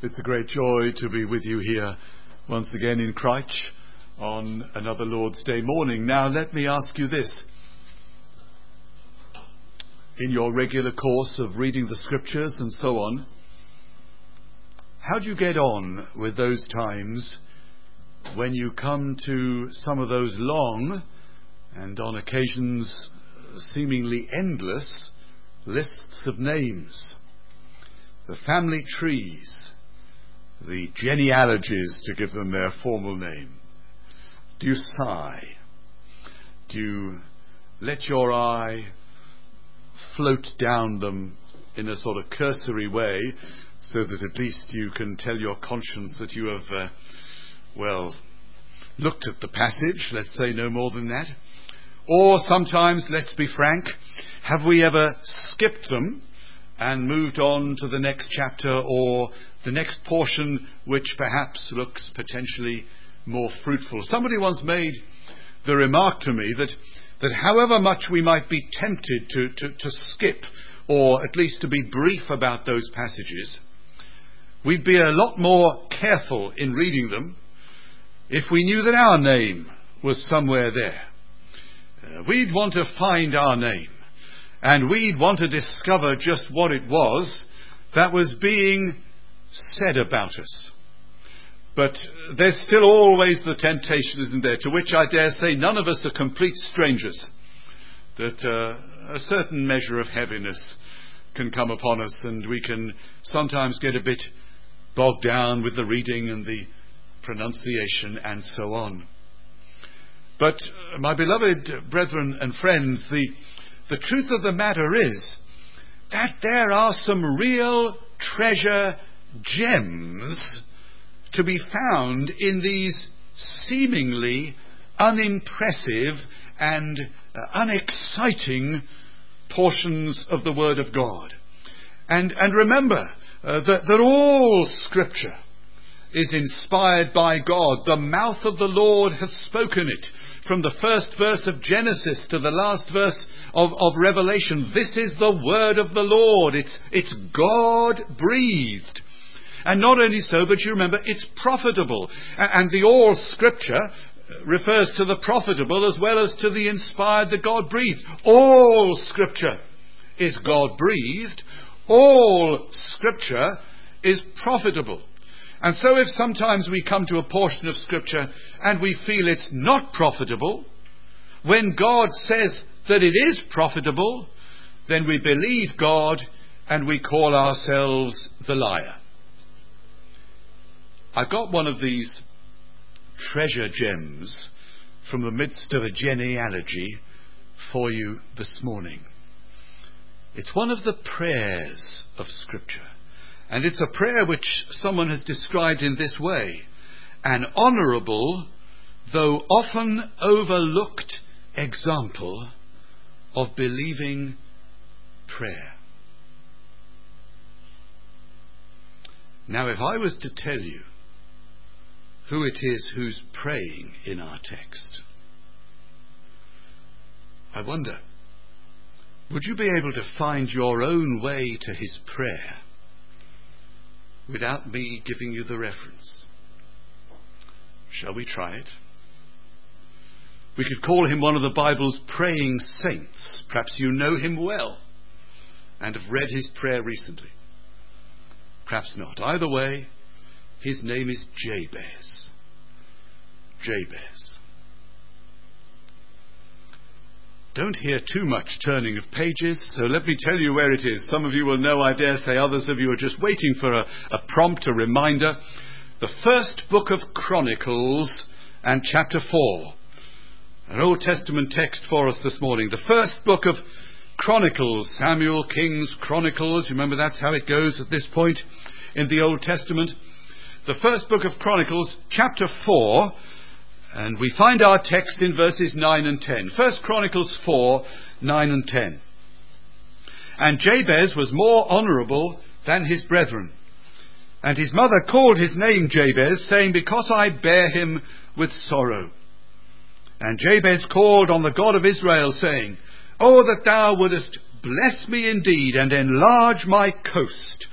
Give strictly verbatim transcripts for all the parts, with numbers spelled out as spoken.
It's a great joy to be with you here once again in Christchurch on another Lord's Day morning. Now let me ask you this. In your regular course of reading the scriptures and so on, how do you get on with those times when you come to some of those long and on occasions seemingly endless lists of names, the family trees, the genealogies, to give them their formal name? Do you sigh? Do you let your eye float down them in a sort of cursory way so that at least you can tell your conscience that you have, uh, well, looked at the passage, let's say no more than that? Or sometimes, let's be frank, have we ever skipped them and moved on to the next chapter or the next portion which perhaps looks potentially more fruitful? Somebody once made the remark to me that, that however much we might be tempted to, to, to skip or at least to be brief about those passages, we'd be a lot more careful in reading them if we knew that our name was somewhere there. Uh, we'd want to find our name, and we'd want to discover just what it was that was being said about us. But there's still always the temptation, isn't there, to which I dare say none of us are complete strangers, that uh, a certain measure of heaviness can come upon us, and we can sometimes get a bit bogged down with the reading and the pronunciation and so on. But, uh, my beloved brethren and friends, the, the truth of the matter is that there are some real treasure gems to be found in these seemingly unimpressive and uh, unexciting portions of the Word of God. And, and remember uh, that, that all Scripture is inspired by God. The mouth of the Lord has spoken it. From the first verse of Genesis to the last verse of, of Revelation, this is the word of the Lord. It's, it's God-breathed. And not only so, but you remember, it's profitable. And, and the all Scripture refers to the profitable as well as to the inspired, the God-breathed. All Scripture is God-breathed. All Scripture is profitable. And so if sometimes we come to a portion of Scripture and we feel it's not profitable, when God says that it is profitable, then we believe God and we call ourselves the liar. I've got one of these treasure gems from the midst of a genealogy for you this morning. It's one of the prayers of Scripture. And it's a prayer which someone has described in this way: an honourable, though often overlooked, example of believing prayer. Now, if I was to tell you who it is who's praying in our text, I wonder, would you be able to find your own way to his prayer without me giving you the reference? Shall we try it? We could call him one of the Bible's praying saints. Perhaps you know him well and have read his prayer recently. Perhaps not. Either way, his name is Jabez. Jabez. Don't hear too much turning of pages, so let me tell you where it is. Some of you will know, I dare say. Others of you are just waiting for a, a prompt, a reminder. The first book of Chronicles and chapter four. An Old Testament text for us this morning. The first book of Chronicles. Samuel, Kings, Chronicles. Remember, that's how it goes at this point in the Old Testament. The first book of Chronicles, chapter four. And we find our text in verses nine and ten. First Chronicles four, nine and ten. And Jabez was more honourable than his brethren. And his mother called his name Jabez, saying, because I bear him with sorrow. And Jabez called on the God of Israel, saying, Oh, that thou wouldest bless me indeed, and enlarge my coast,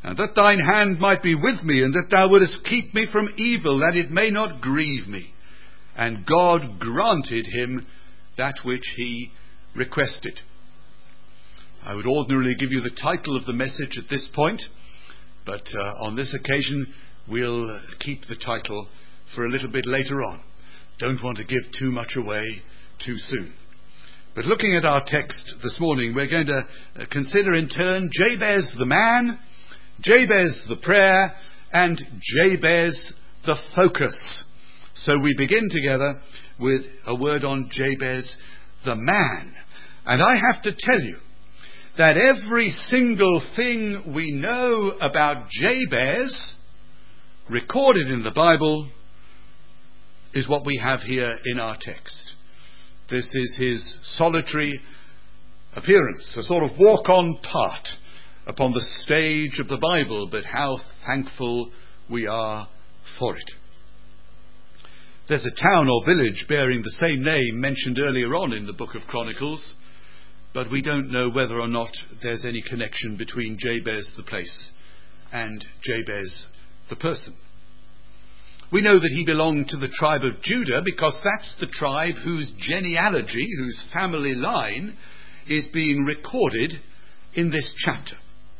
and that thine hand might be with me, and that thou wouldest keep me from evil, that it may not grieve me. And God granted him that which he requested. I would ordinarily give you the title of the message at this point, but uh, on this occasion we'll keep the title for a little bit later on. Don't want to give too much away too soon. But looking at our text this morning, we're going to consider in turn Jabez the man, Jabez the prayer, and Jabez the focus. So we begin together with a word on Jabez the man. And I have to tell you that every single thing we know about Jabez recorded in the Bible is what we have here in our text. This is his solitary appearance, a sort of walk-on part upon the stage of the Bible, but how thankful we are for it. There's a town or village bearing the same name mentioned earlier on in the book of Chronicles, but we don't know whether or not there's any connection between Jabez the place and Jabez the person. We know that he belonged to the tribe of Judah because that's the tribe whose genealogy, whose family line, is being recorded in this chapter.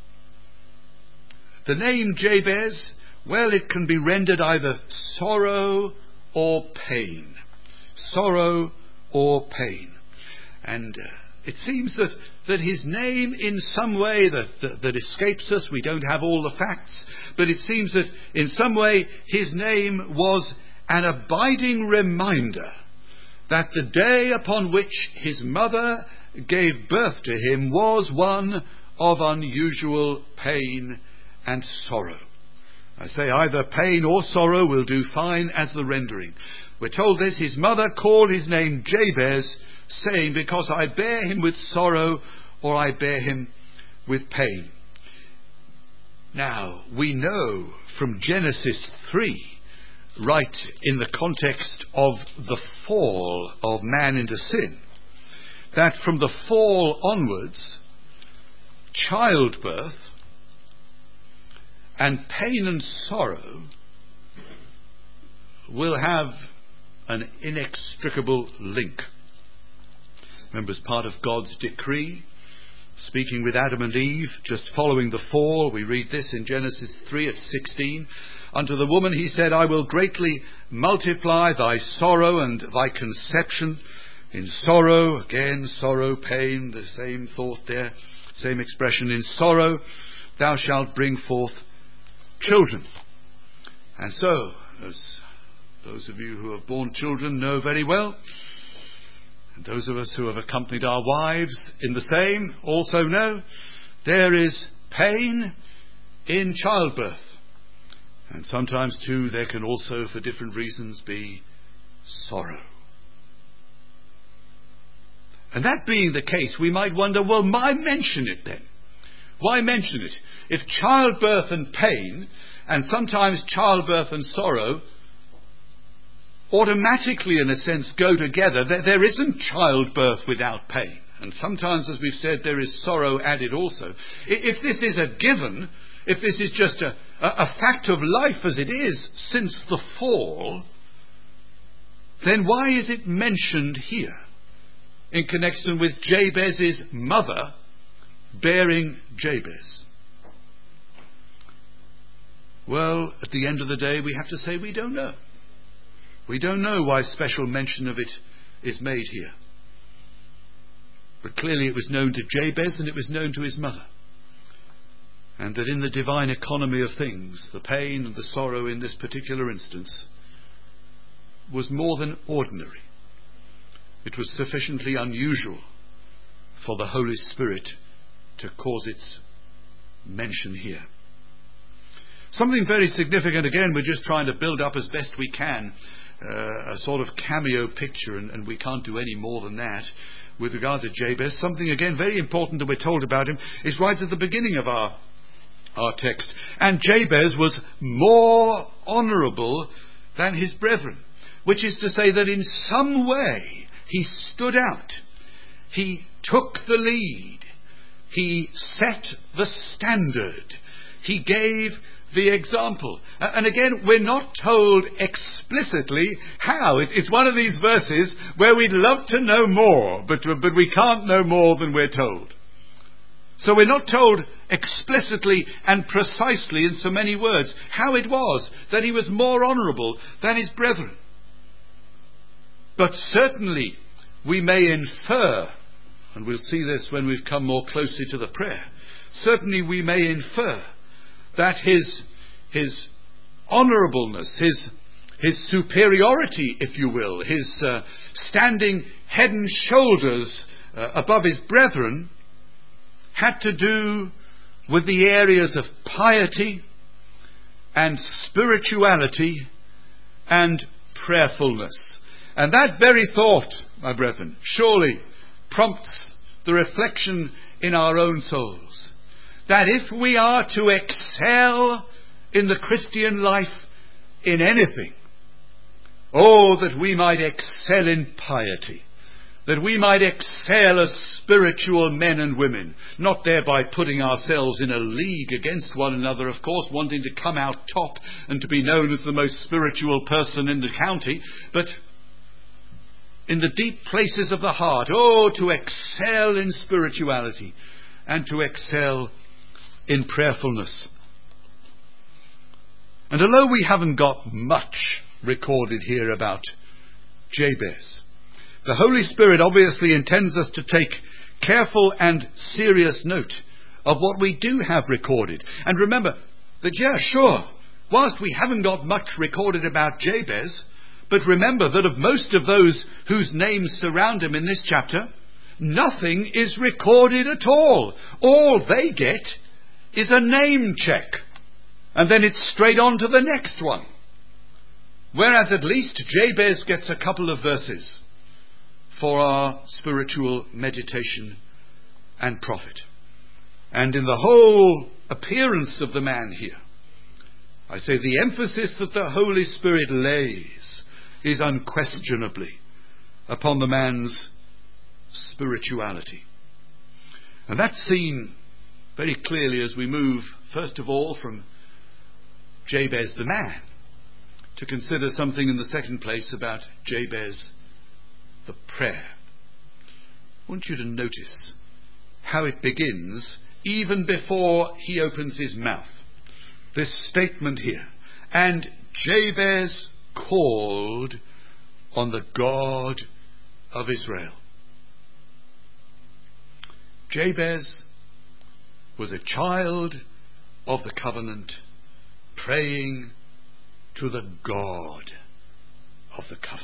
The name Jabez, well, it can be rendered either sorrow or pain. Sorrow or pain. And uh, it seems that, that his name in some way that, that, that escapes us, we don't have all the facts, but it seems that in some way his name was an abiding reminder that the day upon which his mother gave birth to him was one of unusual pain and sorrow. I say either pain or sorrow will do fine as the rendering. We're told this, his mother called his name Jabez, saying, because I bear him with sorrow, or I bear him with pain. Now, we know from Genesis three, right in the context of the fall of man into sin, that from the fall onwards, childbirth and pain and sorrow will have an inextricable link. Remember, as part of God's decree, speaking with Adam and Eve, just following the fall, we read this in Genesis three at sixteen. Unto the woman he said, I will greatly multiply thy sorrow and thy conception. In sorrow, again, sorrow, pain, the same thought there, same expression. In sorrow thou shalt bring forth children. And so, as those of you who have borne children know very well, and those of us who have accompanied our wives in the same also know, there is pain in childbirth. And sometimes too there can also, for different reasons, be sorrow. And that being the case, we might wonder, well, why mention it then? Why mention it? If childbirth and pain, and sometimes childbirth and sorrow, automatically, in a sense, go together, there, there isn't childbirth without pain. And sometimes, as we've said, there is sorrow added also. If this is a given, if this is just a, a fact of life as it is since the fall, then why is it mentioned here in connection with Jabez's mother bearing Jabez? Well, at the end of the day, we have to say we don't know. We don't know why special mention of it is made here. But clearly it was known to Jabez and it was known to his mother. And that in the divine economy of things, the pain and the sorrow in this particular instance was more than ordinary. It was sufficiently unusual for the Holy Spirit to cause its mention here. Something very significant, again, we're just trying to build up as best we can uh, a sort of cameo picture, and, and we can't do any more than that with regard to Jabez. Something, again, very important that we're told about him is right at the beginning of our, our text. And Jabez was more honourable than his brethren, which is to say that in some way he stood out. He took the lead. He set the standard. he gave the example. And again, we're not told explicitly how. It's one of these verses where we'd love to know more, but, but we can't know more than we're told. So we're not told explicitly and precisely in so many words how it was that he was more honourable than his brethren. But certainly we may infer, and we'll see this when we've come more closely to the prayer, certainly we may infer that his, his honourableness, his, his superiority, if you will, his uh, standing head and shoulders uh, above his brethren had to do with the areas of piety and spirituality and prayerfulness. And that very thought, my brethren, surely prompts the reflection in our own souls that if we are to excel in the Christian life in anything, oh, that we might excel in piety, that we might excel as spiritual men and women, not thereby putting ourselves in a league against one another, of course, wanting to come out top and to be known as the most spiritual person in the county, but in the deep places of the heart, oh, to excel in spirituality and to excel in prayerfulness. And although we haven't got much recorded here about Jabez, the Holy Spirit obviously intends us to take careful and serious note of what we do have recorded. And remember that, yeah, sure, whilst we haven't got much recorded about Jabez, but remember that of most of those whose names surround him in this chapter, nothing is recorded at all. All they get is a name check. And then it's straight on to the next one. Whereas at least Jabez gets a couple of verses for our spiritual meditation and profit. And in the whole appearance of the man here, I say the emphasis that the Holy Spirit lays is unquestionably upon the man's spirituality. And that's seen very clearly as we move, first of all, from Jabez the man, to consider something in the second place about Jabez the prayer. I want you to notice how it begins even before he opens his mouth. This statement here, and Jabez called on the God of Israel. Jabez was a child of the covenant, praying to the God of the covenant.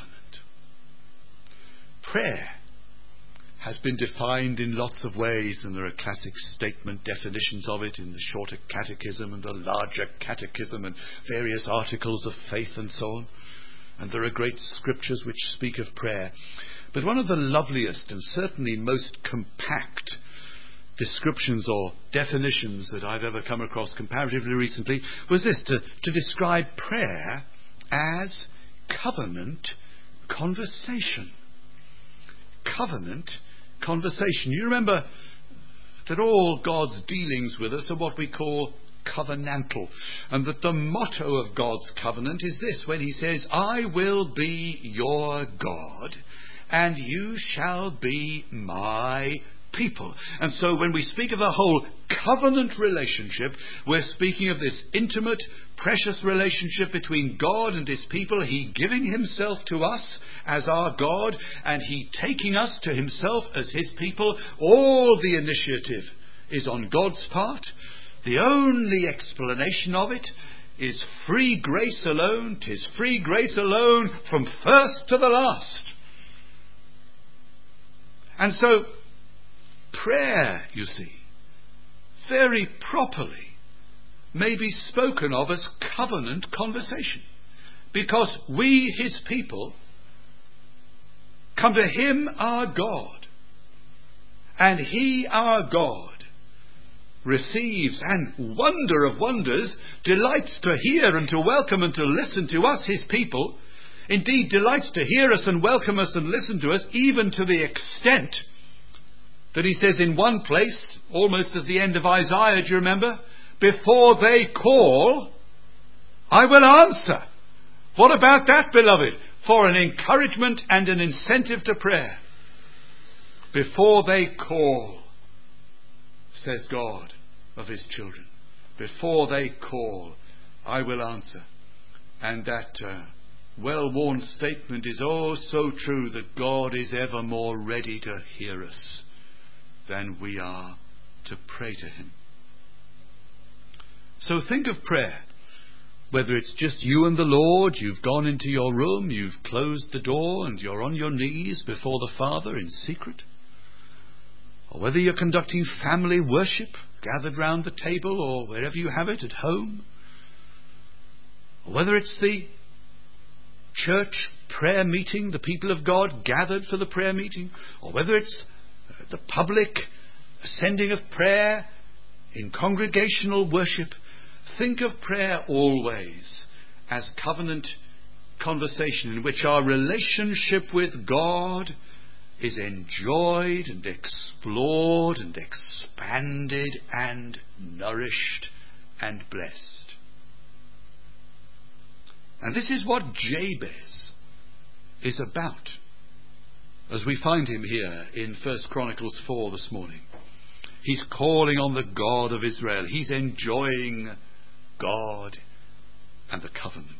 Prayer has been defined in lots of ways, and there are classic statement definitions of it in the shorter catechism and the larger catechism and various articles of faith and so on. And there are great scriptures which speak of prayer. But one of the loveliest and certainly most compact descriptions or definitions that I've ever come across comparatively recently was this, to, to describe prayer as covenant conversation. Covenant conversation. You remember that all God's dealings with us are what we call covenantal, and that the motto of God's covenant is this, when he says, I will be your God and you shall be my people. And so when we speak of the whole covenant relationship, we're speaking of this intimate, precious relationship between God and his people, he giving himself to us as our God and he taking us to himself as his people. All the initiative is on God's part. The only explanation of it is free grace alone. 'Tis free grace alone from first to the last. And so prayer, you see, very properly may be spoken of as covenant conversation, because we, his people, come to him, our God, and he, our God, receives and, wonder of wonders, delights to hear and to welcome and to listen to us, his people. Indeed, delights to hear us and welcome us and listen to us, even to the extent that he says in one place, almost at the end of Isaiah, do you remember? before they call, I will answer. What about that, beloved? For an encouragement and an incentive to prayer. Before they call, says God of his children. Before they call, I will answer. And that uh, well-worn statement is oh so true, that God is ever more ready to hear us than we are to pray to him. So think of prayer. Whether it's just you and the Lord, you've gone into your room, you've closed the door and you're on your knees before the Father in secret. Or whether you're conducting family worship, gathered round the table or wherever you have it at home. Or whether it's the church prayer meeting, the people of God gathered for the prayer meeting. Or whether it's the public sending of prayer in congregational worship. Think of prayer always as covenant conversation in which our relationship with God is enjoyed and explored and expanded and nourished and blessed. And this is what Jabez is about, as we find him here in First Chronicles four this morning. He's calling on the God of Israel. He's enjoying God and the covenant.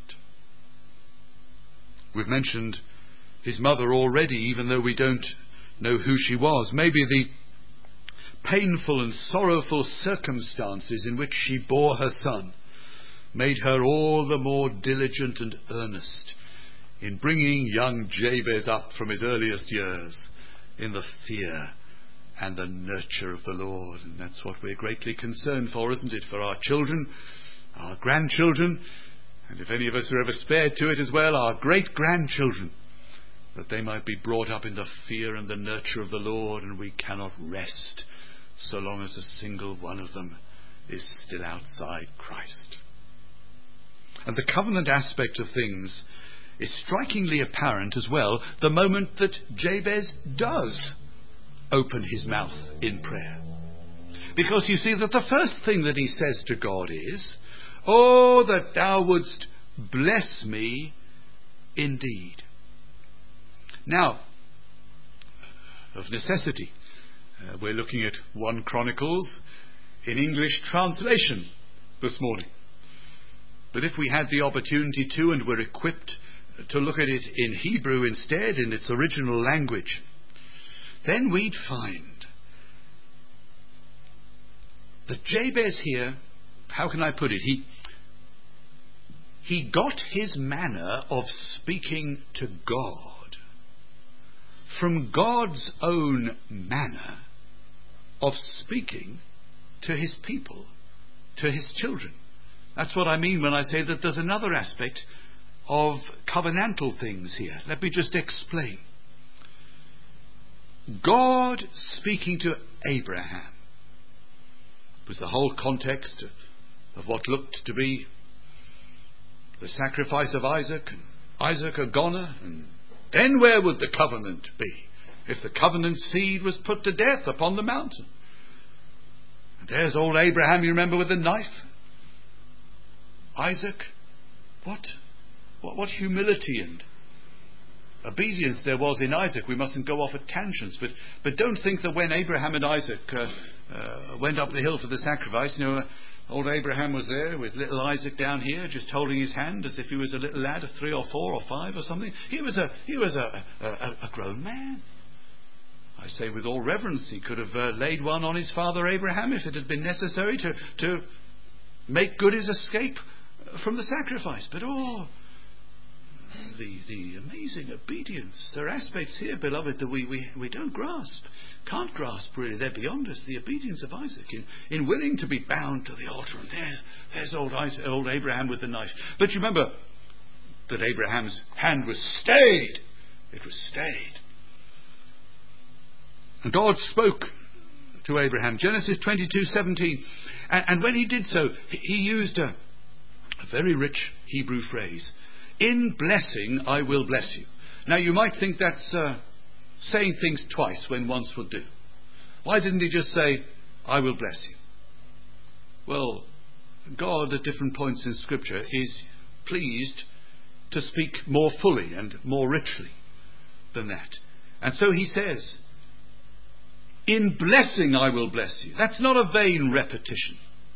We've mentioned his mother already, even though we don't know who she was. Maybe the painful and sorrowful circumstances in which she bore her son made her all the more diligent and earnest in bringing young Jabez up from his earliest years in the fear and the nurture of the Lord. And that's what we're greatly concerned for, isn't it? For our children, our grandchildren, and if any of us are ever spared to it as well, our great-grandchildren, that they might be brought up in the fear and the nurture of the Lord. And we cannot rest so long as a single one of them is still outside Christ. And the covenant aspect of things is strikingly apparent as well the moment that Jabez does open his mouth in prayer. Because you see that the first thing that he says to God is, "Oh, that thou wouldst bless me indeed." Now, of necessity, uh, we're looking at First Chronicles in English translation this morning. But if we had the opportunity to, and were equipped to look at it in Hebrew instead, in its original language, then we'd find that Jabez here, how can I put it, he he got his manner of speaking to God from God's own manner of speaking to his people, to his children. That's what I mean when I say that there's another aspect of covenantal things here. Let me just explain. God speaking to Abraham was the whole context of, of what looked to be the sacrifice of Isaac, and Isaac a goner, and then where would the covenant be if the covenant seed was put to death upon the mountain? And there's old Abraham, you remember, with the knife. Isaac, what, what, what humility and obedience there was in Isaac. We mustn't go off at tangents, but but don't think that when Abraham and Isaac uh, uh, went up the hill for the sacrifice, you know, uh, old Abraham was there with little Isaac down here, just holding his hand as if he was a little lad of three or four or five or something. He was a he was a a, a, a grown man. I say with all reverence, he could have uh, laid one on his father Abraham if it had been necessary to to make good his escape from the sacrifice. But oh, the the amazing obedience. There are aspects here, beloved, that we, we, we don't grasp, can't grasp really. They're beyond us. The obedience of Isaac in, in willing to be bound to the altar. And there's, there's old, Isaac, old Abraham with the knife. But you remember that Abraham's hand was stayed. It was stayed. And God spoke to Abraham. Genesis twenty-two seventeen. And, and when he did so, he, he used a A very rich Hebrew phrase. In blessing, I will bless you. Now, you might think that's uh, saying things twice when once would do. Why didn't he just say, I will bless you? Well, God at different points in Scripture is pleased to speak more fully and more richly than that. And so he says, in blessing I will bless you. That's not a vain repetition.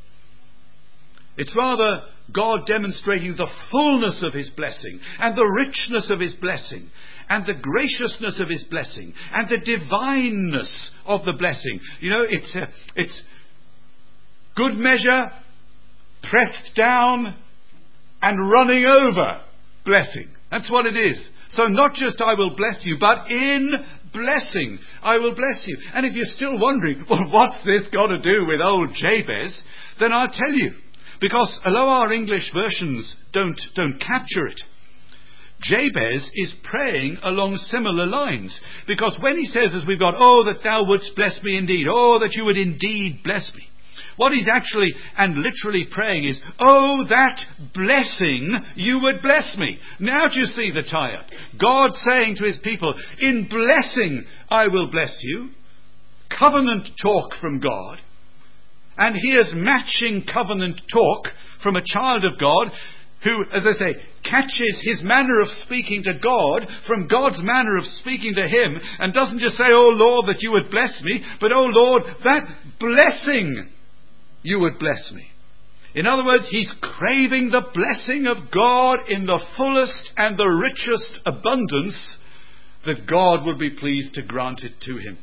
It's rather God demonstrating the fullness of his blessing and the richness of his blessing and the graciousness of his blessing and the divineness of the blessing. You know, it's uh, it's good measure, pressed down and running over blessing. That's what it is. So not just I will bless you, but in blessing I will bless you. And if you're still wondering, well, what's this got to do with old Jabez? Then I'll tell you. Because although our English versions don't, don't capture it, Jabez is praying along similar lines. Because when he says, as we've got, oh, that thou wouldst bless me indeed, oh, that you would indeed bless me, what he's actually and literally praying is, oh, that blessing you would bless me. Now do you see the tie-up? God saying to his people, in blessing I will bless you. Covenant talk from God. And here's matching covenant talk from a child of God who, as I say, catches his manner of speaking to God from God's manner of speaking to him, and doesn't just say, oh Lord, that you would bless me, but oh Lord, that blessing you would bless me. In other words, he's craving the blessing of God in the fullest and the richest abundance that God would be pleased to grant it to him.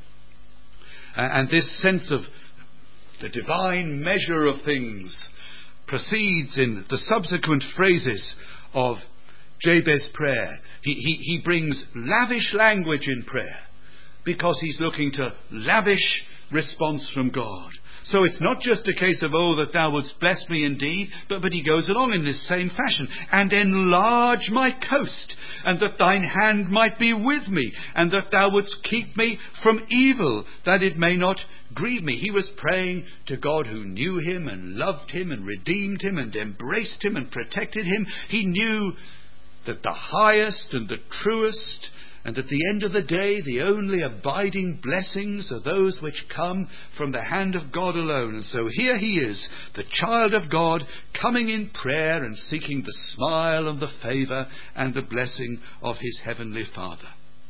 And this sense of the divine measure of things proceeds in the subsequent phrases of Jabez's prayer. He, he, he brings lavish language in prayer because he's looking to lavish response from God. So it's not just a case of, oh, that thou wouldst bless me indeed, but, but he goes along in this same fashion. And enlarge my coast, and that thine hand might be with me, and that thou wouldst keep me from evil, that it may not grieve me. He was praying to God who knew him and loved him and redeemed him and embraced him and protected him. He knew that the highest and the truest, and at the end of the day, the only abiding blessings are those which come from the hand of God alone. And so here he is, the child of God, coming in prayer and seeking the smile and the favour and the blessing of his heavenly Father.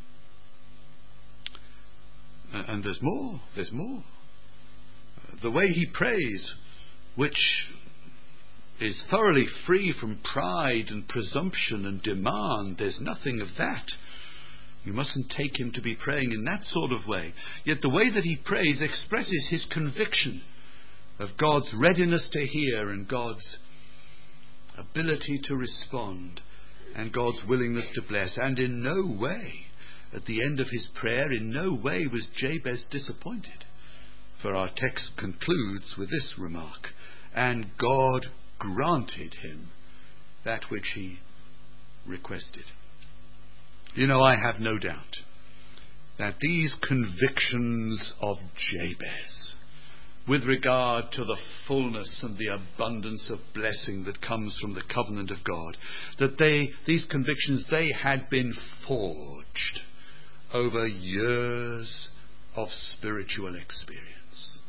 And there's more, there's more. The way he prays, which is thoroughly free from pride and presumption and demand, there's nothing of that. You mustn't take him to be praying in that sort of way. Yet the way that he prays expresses his conviction of God's readiness to hear and God's ability to respond and God's willingness to bless. And in no way, at the end of his prayer, in no way was Jabez disappointed. For our text concludes with this remark, and God granted him that which he requested. You know, I have no doubt that these convictions of Jabez, with regard to the fullness and the abundance of blessing that comes from the covenant of God, that they, these convictions, they had been forged over years of spiritual experience.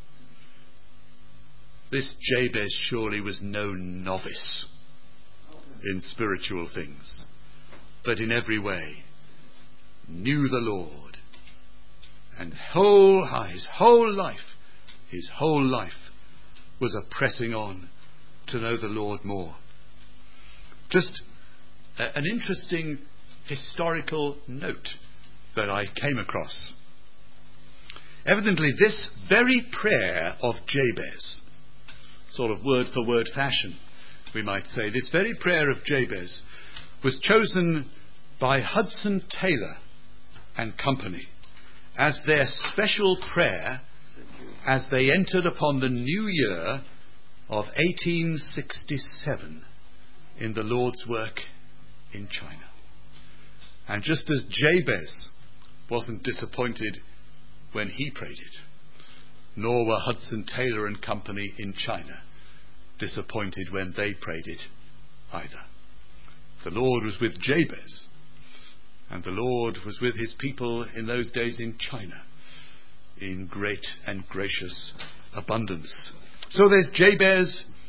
This Jabez surely was no novice in spiritual things, but in every way knew the Lord, and whole his whole life, his whole life was a pressing on to know the Lord more. Just a, an interesting historical note that I came across. Evidently, this very prayer of Jabez, sort of word for word fashion, we might say, this very prayer of Jabez was chosen by Hudson Taylor and Company as their special prayer as they entered upon the new year of eighteen sixty-seven in the Lord's work in China. And just as Jabez wasn't disappointed when he prayed it, nor were Hudson Taylor and Company in China disappointed when they prayed it either. The Lord was with Jabez, and the Lord was with his people in those days in China in great and gracious abundance. So there's Jabez,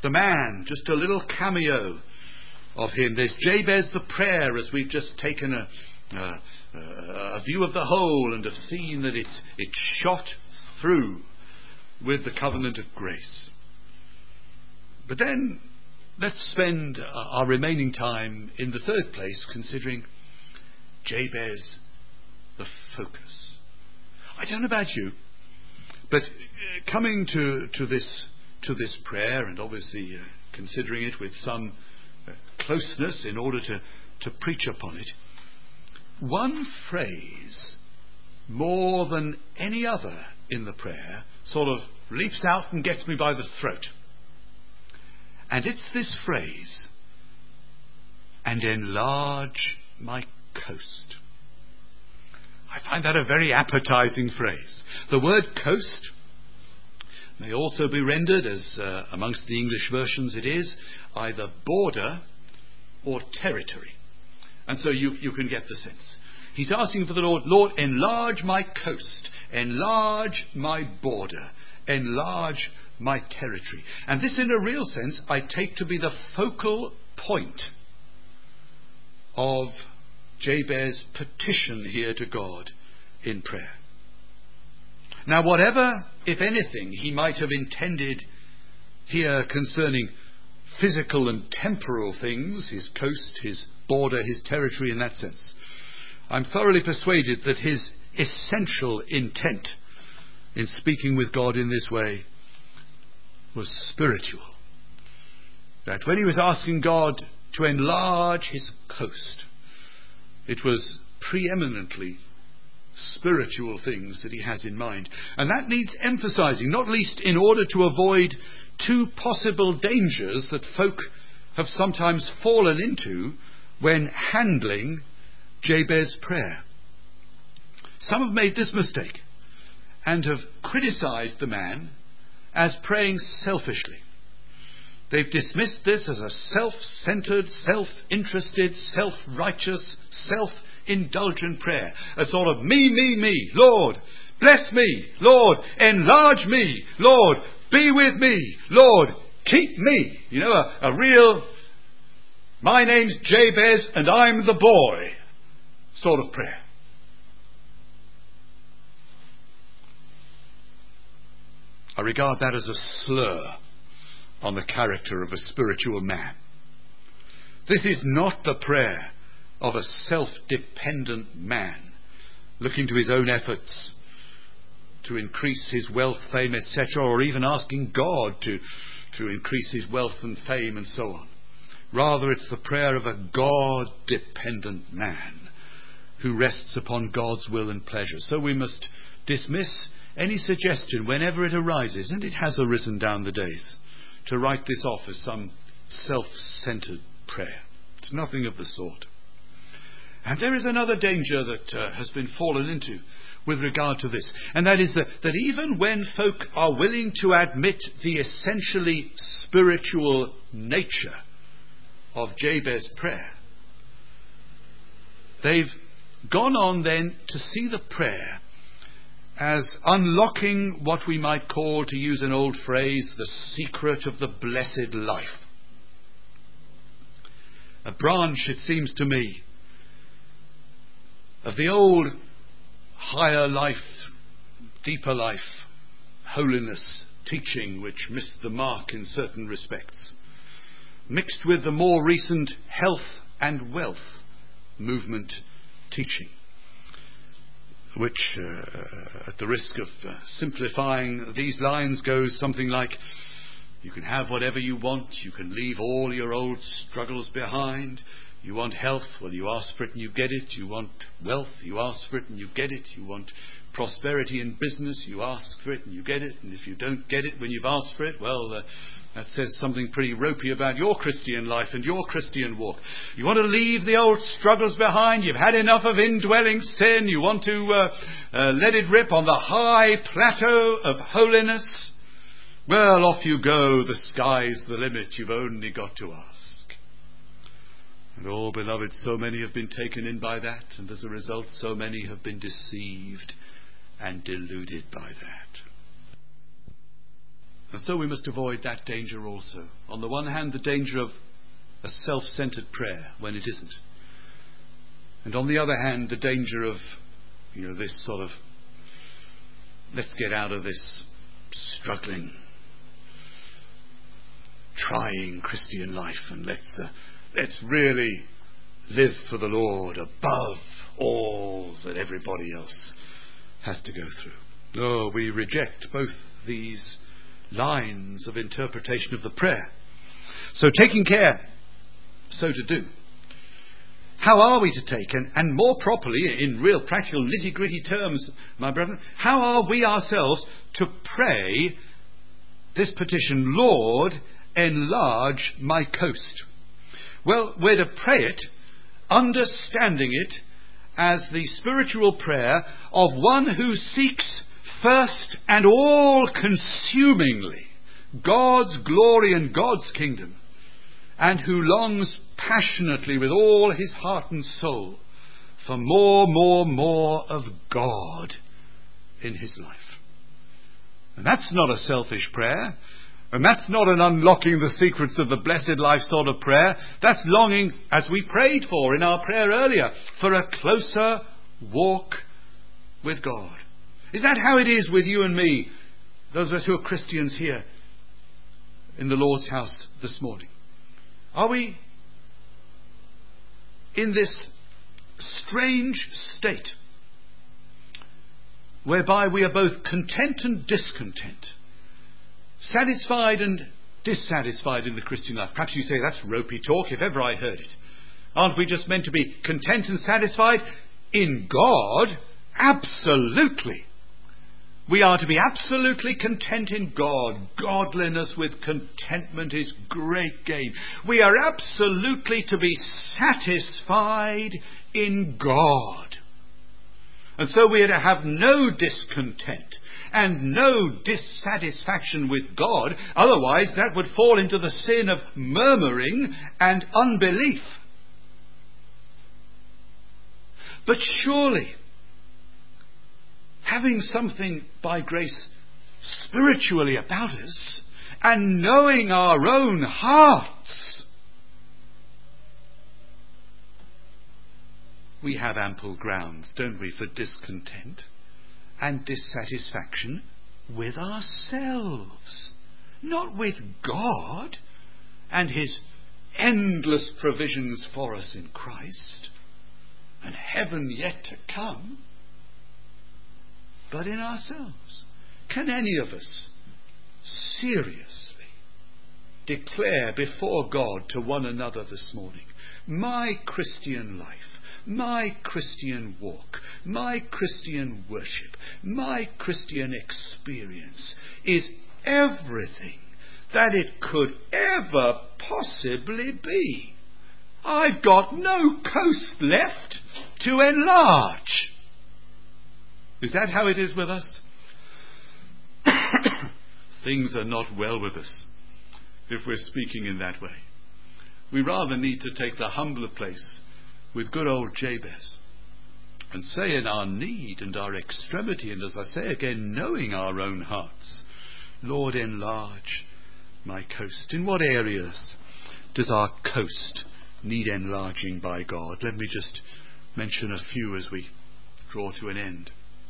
the man, just a little cameo of him. There's Jabez the prayer, as we've just taken a, a, a view of the whole and have seen that it's, it's shot through with the covenant of grace. But then let's spend our remaining time in the third place considering Jabez the focus. I don't know about you, but coming to, to this to this prayer, and obviously uh, considering it with some uh, closeness in order to, to preach upon it, one phrase more than any other in the prayer sort of leaps out and gets me by the throat. And it's this phrase, and enlarge my coast. I find that a very appetizing phrase. The word coast may also be rendered, as uh, amongst the English versions it is, either border or territory. And so you, you can get the sense. He's asking for the Lord, Lord, enlarge my coast, enlarge my border, enlarge my territory. And this, in a real sense, I take to be the focal point of Jabez's petition here to God in prayer. Now, whatever, if anything, he might have intended here concerning physical and temporal things, his coast, his border, his territory in that sense, I'm thoroughly persuaded that his essential intent in speaking with God in this way was spiritual. That when he was asking God to enlarge his coast, it was preeminently spiritual things that he has in mind. And that needs emphasizing, not least in order to avoid two possible dangers that folk have sometimes fallen into when handling Jabez's prayer. Some have made this mistake and have criticized the man as praying selfishly. They've dismissed this as a self-centered, self-interested, self-righteous, self-indulgent prayer. A sort of me, me, me. Lord, bless me. Lord, enlarge me. Lord, be with me. Lord, keep me. You know, a, a real, my name's Jabez and I'm the boy sort of prayer. I regard that as a slur on the character of a spiritual man. This is not the prayer of a self-dependent man looking to his own efforts to increase his wealth, fame, et cetera, or even asking God to, to increase his wealth and fame and so on. Rather, it's the prayer of a God-dependent man who rests upon God's will and pleasure. So we must dismiss any suggestion whenever it arises, and it has arisen down the days, to write this off as some self-centered prayer. It's nothing of the sort. And there is another danger that uh, has been fallen into with regard to this, and that is that, that even when folk are willing to admit the essentially spiritual nature of Jabez's prayer, they've gone on then to see the prayer as unlocking what we might call, to use an old phrase, the secret of the blessed life. A branch, it seems to me, of the old higher life, deeper life, holiness teaching which missed the mark in certain respects, mixed with the more recent health and wealth movement teaching, which, uh, at the risk of uh, simplifying these lines, goes something like, you can have whatever you want, you can leave all your old struggles behind. You want health, well, you ask for it and you get it. You want wealth, you ask for it and you get it. You want prosperity in business, you ask for it and you get it. And if you don't get it when you've asked for it, well, uh, that says something pretty ropey about your Christian life and your Christian walk. You want to leave the old struggles behind. You've had enough of indwelling sin. You want to uh, uh, let it rip on the high plateau of holiness. Well, off you go. The sky's the limit. You've only got to ask. And oh, beloved, so many have been taken in by that, and as a result, so many have been deceived and deluded by that. And so we must avoid that danger also. On the one hand, the danger of a self-centered prayer when it isn't. And on the other hand, the danger of, you know, this sort of, let's get out of this struggling, trying Christian life, and let's uh, let's really live for the Lord above all that everybody else has to go through. No, we reject both these lines of interpretation of the prayer. So taking care so to do. How are we to take, and, and more properly, in real practical nitty-gritty terms, my brethren, how are we ourselves to pray this petition, Lord, enlarge my coast? Well, we're to pray it, understanding it as the spiritual prayer of one who seeks first and all-consumingly God's glory and God's kingdom, and who longs passionately with all his heart and soul for more, more, more of God in his life. And that's not a selfish prayer, and that's not an unlocking the secrets of the blessed life sort of prayer. That's longing, as we prayed for in our prayer earlier, for a closer walk with God. Is that how it is with you and me, those of us who are Christians here in the Lord's house this morning? Are we in this strange state whereby we are both content and discontent, satisfied and dissatisfied in the Christian life? Perhaps you say, that's ropey talk, if ever I heard it. Aren't we just meant to be content and satisfied? In God, absolutely. We are to be absolutely content in God. Godliness with contentment is great gain. We are absolutely to be satisfied in God. And so we are to have no discontent and no dissatisfaction with God. Otherwise, that would fall into the sin of murmuring and unbelief. But surely, having something by grace spiritually about us, and knowing our own hearts, we have ample grounds, don't we, for discontent and dissatisfaction with ourselves, not with God and his endless provisions for us in Christ and heaven yet to come, but in ourselves. Can any of us seriously declare before God to one another this morning, my Christian life, my Christian walk, my Christian worship, my Christian experience is everything that it could ever possibly be? I've got no coast left to enlarge. Is that how it is with us? Things are not well with us if we're speaking in that way. We rather need to take the humbler place with good old Jabez and say in our need and our extremity, and as I say again, knowing our own hearts, Lord, enlarge my coast. In what areas does our coast need enlarging by God? Let me just mention a few as we draw to an end.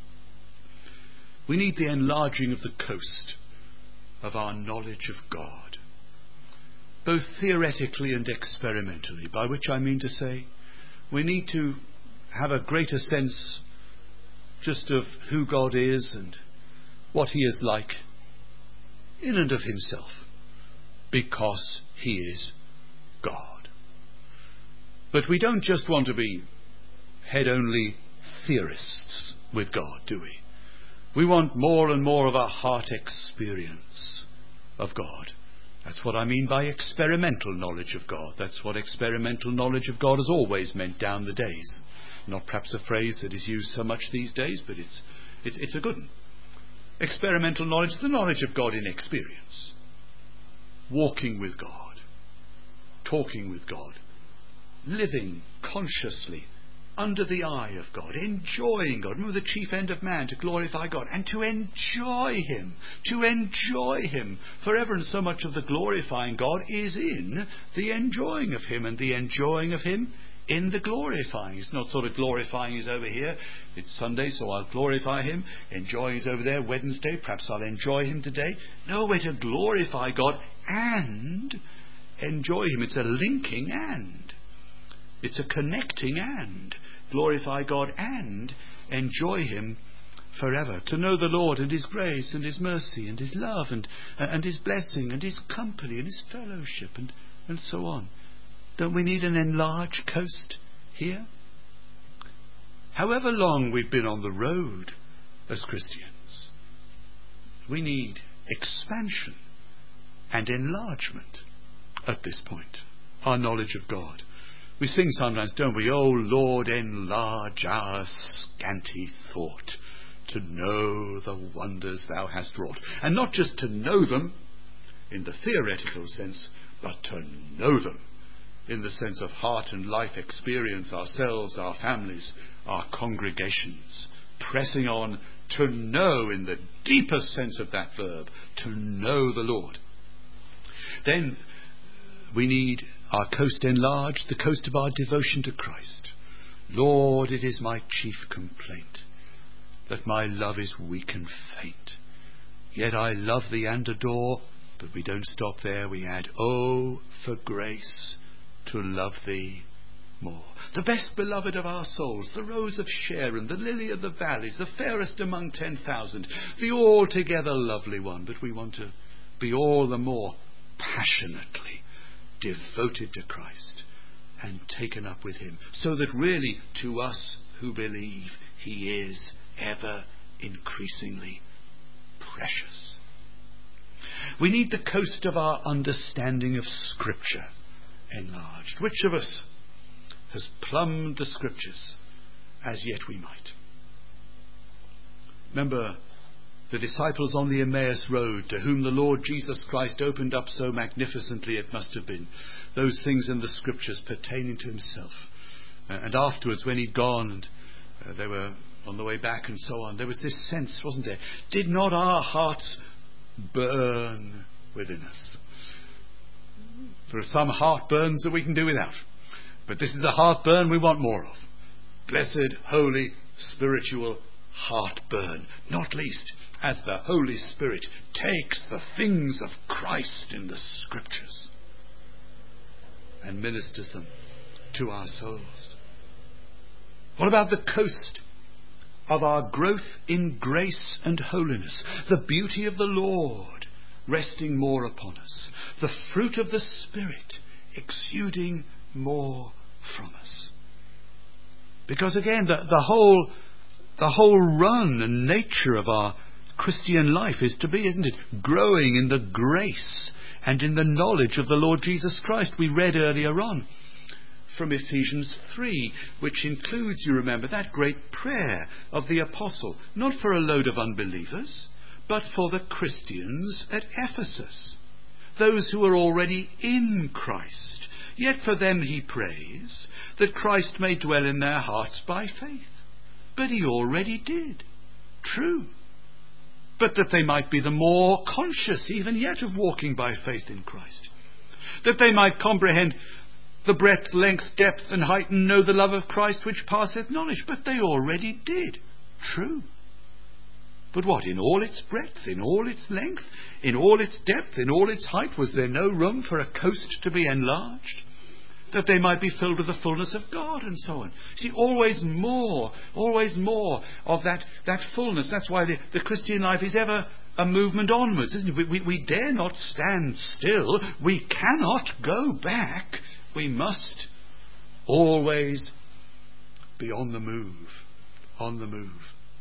We need the enlarging of the coast of our knowledge of God, both theoretically and experimentally, by which I mean to say we need to have a greater sense just of who God is and what he is like in and of himself, because he is God. But we don't just want to be head-only theorists with God, do we? We want more and more of a heart experience of God. That's what I mean by experimental knowledge of God. That's what experimental knowledge of God has always meant down the days. Not perhaps a phrase that is used so much these days, but it's, it's, it's a good one. Experimental knowledge, the knowledge of God in experience. Walking with God. Talking with God. Living consciously under the eye of God, enjoying God. Remember, the chief end of man, to glorify God and to enjoy him, to enjoy him forever. And so much of the glorifying God is in the enjoying of him, and the enjoying of him in the glorifying. It's not sort of glorifying is over here. It's Sunday, so I'll glorify him. Enjoying is over there. Wednesday, perhaps I'll enjoy him today. No, we're to glorify God and enjoy him. It's a linking and. It's a connecting and. Glorify God and enjoy him forever. To know the Lord and his grace and his mercy and his love and, and his blessing and his company and his fellowship and, and so on. Don't we need an enlarged coast here? However long we've been on the road as Christians, we need expansion and enlargement at this point. Our knowledge of God. We sing sometimes, don't we? Oh Lord, enlarge our scanty thought to know the wonders thou hast wrought. And not just to know them in the theoretical sense, but to know them in the sense of heart and life experience, ourselves, our families, our congregations, pressing on to know in the deepest sense of that verb, to know the Lord. Then we need our coast enlarged, the coast of our devotion to Christ. Lord, it is my chief complaint that my love is weak and faint. Yet I love thee and adore, but we don't stop there. We add, oh, for grace to love thee more. The best beloved of our souls, the rose of Sharon, the lily of the valleys, the fairest among ten thousand, the altogether lovely one. But we want to be all the more passionately devoted to Christ and taken up with him, so that really to us who believe he is ever increasingly precious. We need the coast of our understanding of Scripture enlarged. Which of us has plumbed the Scriptures as yet we might? Remember the disciples on the Emmaus Road, to whom the Lord Jesus Christ opened up so magnificently, it must have been, those things in the Scriptures pertaining to himself. Uh, and afterwards, when he'd gone and uh, they were on the way back and so on, there was this sense, wasn't there? Did not our hearts burn within us? There are some heartburns that we can do without, but this is a heartburn we want more of. Blessed, holy, spiritual heartburn, not least as the Holy Spirit takes the things of Christ in the Scriptures and ministers them to our souls. What about the coast of our growth in grace and holiness? The beauty of the Lord resting more upon us. The fruit of the Spirit exuding more from us. Because again, the, the whole the whole run and nature of our Christian life is to be, isn't it, growing in the grace and in the knowledge of the Lord Jesus Christ. We read earlier on from Ephesians three, which includes, you remember, that great prayer of the apostle, not for a load of unbelievers, but for the Christians at Ephesus, those who are already in Christ. Yet for them he prays that Christ may dwell in their hearts by faith. But he already did. True. But that they might be the more conscious even yet of walking by faith in Christ. That they might comprehend the breadth, length, depth and height, and know the love of Christ which passeth knowledge. But they already did. True. But what? In all its breadth, in all its length, in all its depth, in all its height, was there no room for a coast to be enlarged? That they might be filled with the fullness of God, and so on. See, always more, always more of that, that fullness. That's why the, the Christian life is ever a movement onwards, isn't it? We, we, we dare not stand still. We cannot go back. We must always be on the move, on the move.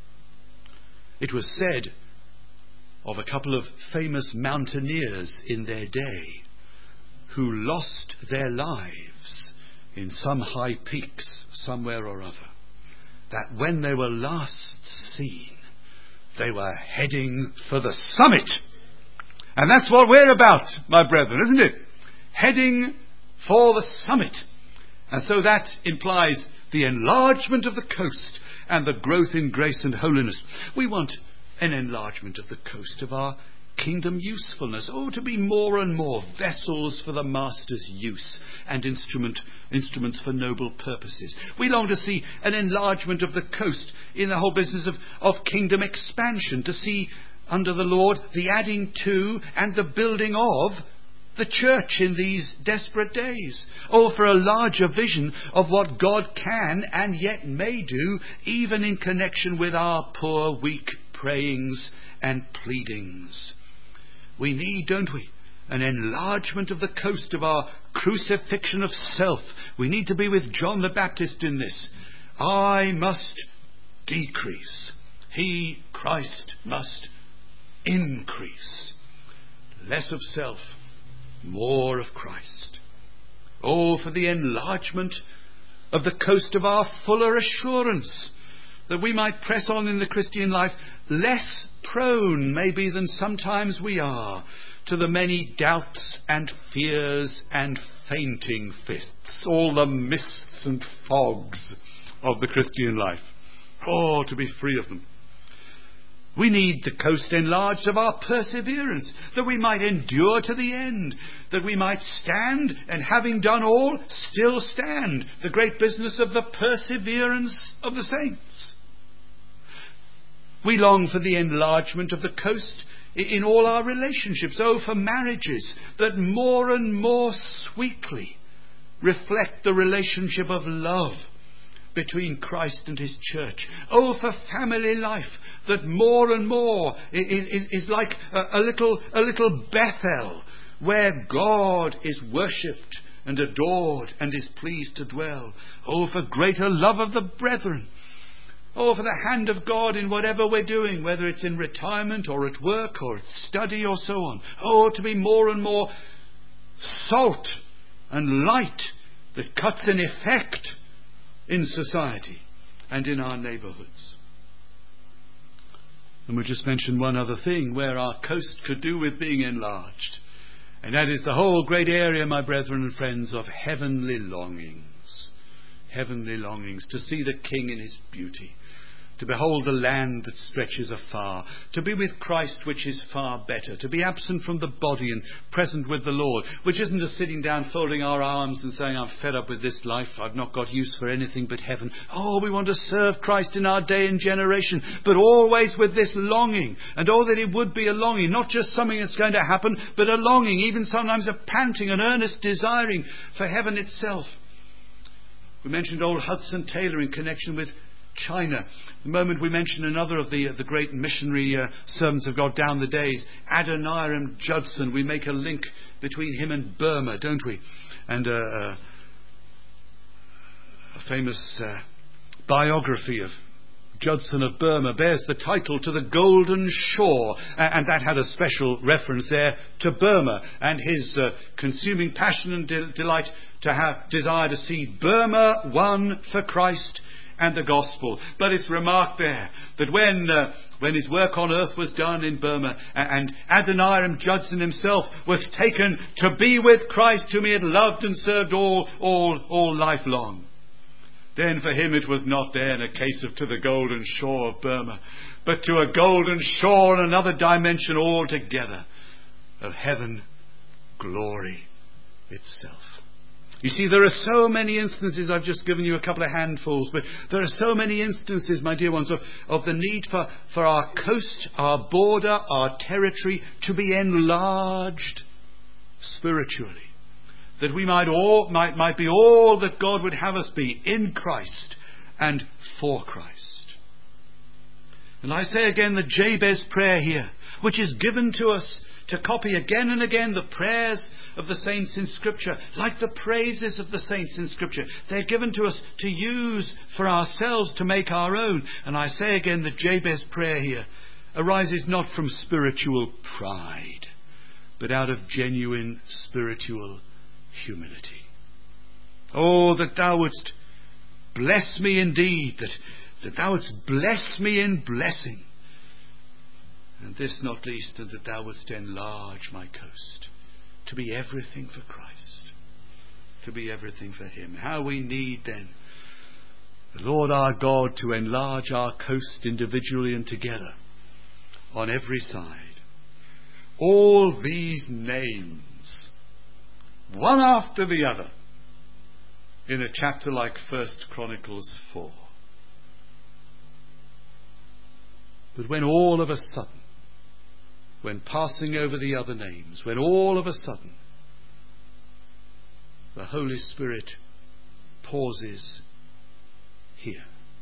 It was said of a couple of famous mountaineers in their day who lost their lives in some high peaks somewhere or other, that when they were last seen, they were heading for the summit. And that's what we're about, my brethren, isn't it? Heading for the summit. And so that implies the enlargement of the coast and the growth in grace and holiness. We want an enlargement of the coast of our kingdom usefulness. Oh, to be more and more vessels for the Master's use and instrument, instruments for noble purposes. We long to see an enlargement of the coast in the whole business of, of kingdom expansion, to see under the Lord the adding to and the building of the church in these desperate days. Oh, for a larger vision of what God can and yet may do, even in connection with our poor, weak prayings and pleadings. We need, don't we, an enlargement of the coast of our crucifixion of self. We need to be with John the Baptist in this. I must decrease. He, Christ, must increase. Less of self, more of Christ. Oh, for the enlargement of the coast of our fuller assurance, that we might press on in the Christian life, less prone maybe than sometimes we are to the many doubts and fears and fainting fists, all the mists and fogs of the Christian life. Oh, to be free of them. We need the coast enlarged of our perseverance, that we might endure to the end, that we might stand, and having done all, still stand. The great business of the perseverance of the saints. We long for the enlargement of the coast in all our relationships. Oh, for marriages that more and more sweetly reflect the relationship of love between Christ and his church. Oh, for family life that more and more is, is, is like a, a little a little Bethel, where God is worshipped and adored and is pleased to dwell. Oh, for greater love of the brethren. Oh, for the hand of God in whatever we're doing, whether it's in retirement or at work or at study or so on. Oh, to be more and more salt and light that cuts an effect in society and in our neighbourhoods. And we just mentioned one other thing where our coast could do with being enlarged. And that is the whole great area, my brethren and friends, of heavenly longings. Heavenly longings to see the King in his beauty, to behold the land that stretches afar, to be with Christ, which is far better, to be absent from the body and present with the Lord, which isn't just sitting down folding our arms and saying, I'm fed up with this life, I've not got use for anything but heaven. Oh, we want to serve Christ in our day and generation, but always with this longing. And oh, that it would be a longing, not just something that's going to happen, but a longing, even sometimes a panting, an earnest desiring for heaven itself. We mentioned old Hudson Taylor in connection with China. The moment we mention another of the, uh, the great missionary uh, servants of God down the days, Adoniram Judson, we make a link between him and Burma, don't we? And uh, uh, a famous uh, biography of Judson of Burma bears the title To the Golden Shore, and that had a special reference there to Burma and his uh, consuming passion and de- delight to have desire to see Burma won for Christ and the gospel. But it's remarked there that when uh, when his work on earth was done in Burma, and Adoniram Judson himself was taken to be with Christ, whom he had loved and served all all all life long, then for him it was not then a case of to the golden shore of Burma, but to a golden shore in another dimension altogether of heaven, glory itself. You see, there are so many instances, I've just given you a couple of handfuls, but there are so many instances, my dear ones, of, of the need for, for our coast, our border, our territory to be enlarged spiritually. That we might all might, might be all that God would have us be in Christ and for Christ. And I say again the Jabez prayer here, which is given to us to copy again and again the prayers of the saints in Scripture, like the praises of the saints in Scripture. They're given to us to use for ourselves, to make our own. And I say again, the Jabez prayer here arises not from spiritual pride, but out of genuine spiritual humility. Oh, that thou wouldst bless me indeed, that, that thou wouldst bless me in blessing. And this not least, and that thou wouldst enlarge my coast to be everything for Christ, to be everything for him. How we need then The Lord our God to enlarge our coast individually and together on every side. All these names, one after the other, in a chapter like First Chronicles four. But when all of a sudden, when passing over the other names, when all of a sudden the Holy Spirit pauses here,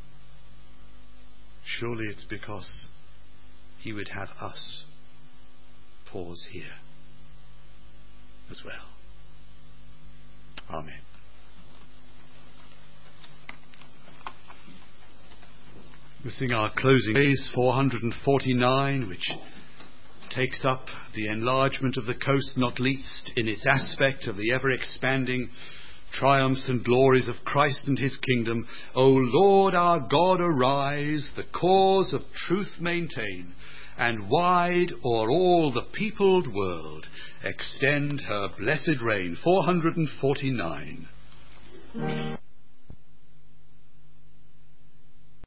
surely it's because he would have us pause here as well. Amen. We sing our closing praise, four hundred forty-nine, which takes up the enlargement of the coast, not least in its aspect of the ever-expanding triumphs and glories of Christ and his kingdom. O Lord our God, arise, the cause of truth maintain, and wide o'er all the peopled world extend her blessed reign. four hundred forty-nine.